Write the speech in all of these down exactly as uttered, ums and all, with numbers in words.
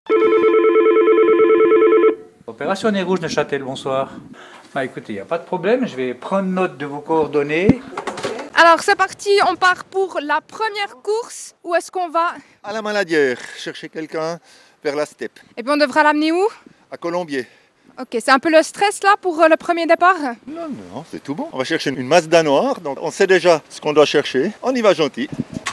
Opération Nez Rouge Neuchâtel, bonsoir. Bah écoutez, il n'y a pas de problème, je vais prendre note de vos coordonnées. Alors c'est parti, on part pour la première course. Où est-ce qu'on va? À la Maladière, chercher quelqu'un vers la steppe. Et puis on devra l'amener où? À Colombier. Ok, c'est un peu le stress là pour le premier départ? Non, non, c'est tout bon. On va chercher une Mazda noire, donc on sait déjà ce qu'on doit chercher. On y va gentil.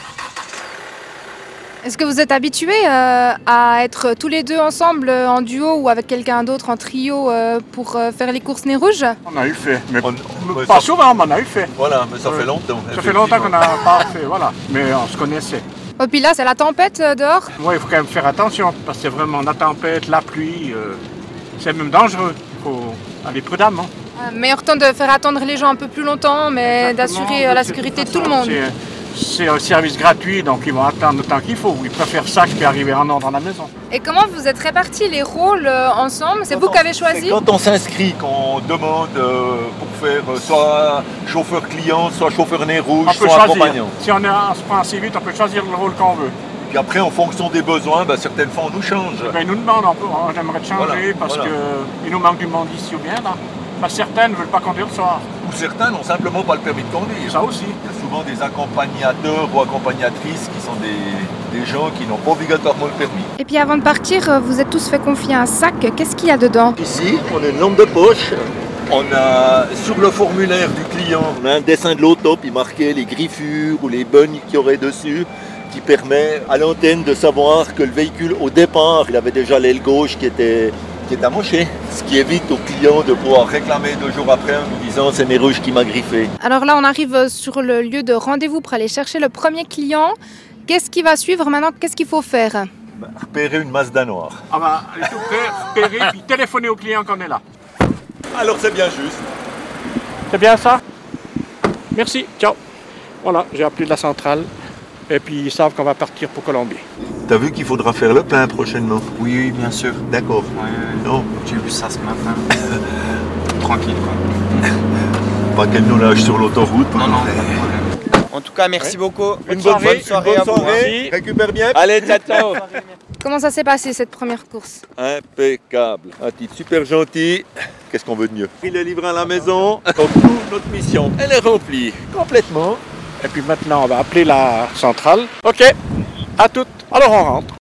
Est-ce que vous êtes habitués euh, à être tous les deux ensemble euh, en duo ou avec quelqu'un d'autre en trio euh, pour euh, faire les courses Nez Rouge? On a eu fait, mais On- pas ouais, ça- souvent, mais on a eu fait. Voilà, mais ça Ouais. fait longtemps. Ça fait longtemps qu'on n'a pas fait, voilà. Mais on se connaissait. Et puis là c'est la tempête euh, dehors. Moi, il faut quand même faire attention, parce que c'est vraiment la tempête, la pluie, euh, c'est même dangereux. Il faut aller prudemment. Euh, meilleur temps de faire attendre les gens un peu plus longtemps, mais Exactement. d'assurer euh, la C'est- sécurité de toute tout le façon, monde. c'est- C'est un service gratuit, donc ils vont attendre le temps qu'il faut. Ils préfèrent ça que d'arriver en ordre à la maison. Et comment vous êtes répartis les rôles euh, ensemble? C'est vous qui avez choisi? C'est quand on s'inscrit qu'on demande euh, pour faire euh, soit chauffeur client, soit chauffeur nez rouge, On peut soit choisir. accompagnant. Si on, est, on se prend assez vite, on peut choisir le rôle qu'on veut. Puis après, en fonction des besoins, bah, certaines fois on nous change. Ben, ils nous demandent, on peut- on aimerait te changer Voilà, parce voilà. qu'il nous manque du monde ici ou bien là. Ben, certains ne veulent pas conduire le soir. Ou certains n'ont simplement pas le permis de conduire. Ça aussi. Il y a souvent des accompagnateurs ou accompagnatrices qui sont des, des gens qui n'ont pas obligatoirement le permis. Et puis avant de partir, euh, vous êtes tous fait confier un sac. Qu'est-ce qu'il y a dedans? Ici, on a une lampe de poche. On a sur le formulaire du client, on a un dessin de l'auto, puis marqué les griffures ou les bognes qu'il y aurait dessus, qui permet à l'antenne de savoir que le véhicule, au départ, il avait déjà l'aile gauche qui était, qui est amochée. Ce qui évite au client de pouvoir réclamer deux jours après en nous disant c'est Nez Rouge qui m'a griffé. Alors là, on arrive sur le lieu de rendez-vous pour aller chercher le premier client. Qu'est-ce qui va suivre maintenant? Qu'est-ce qu'il faut faire? Bah, repérer une Mazda noire. Ah ben, allez tout prêt, repérer, puis téléphoner au client qu'on est là. Alors c'est bien juste. C'est bien ça? Merci, ciao. Voilà, j'ai appelé de la centrale. Et puis ils savent qu'on va partir pour Colombier. T'as vu qu'il faudra faire le plein prochainement? Oui, oui, bien sûr. D'accord. Ouais, ouais, Non, j'ai vu ça ce matin. Tranquille, quoi. pas qu'elle nous lâche sur l'autoroute. Non, non, pas de problème. En tout cas, merci beaucoup. Une Bonne bonne, soirée, bonne soirée, une à bonne vous. soirée. hein. Récupère bien. Allez, ciao, ciao. Comment ça s'est passé cette première course? Impeccable. Un titre super gentil. Qu'est-ce qu'on veut de mieux? Il est livré à la maison. Donc nous, notre mission, elle est remplie complètement. Et puis maintenant, on va appeler la centrale. OK, à toutes. Alors on rentre.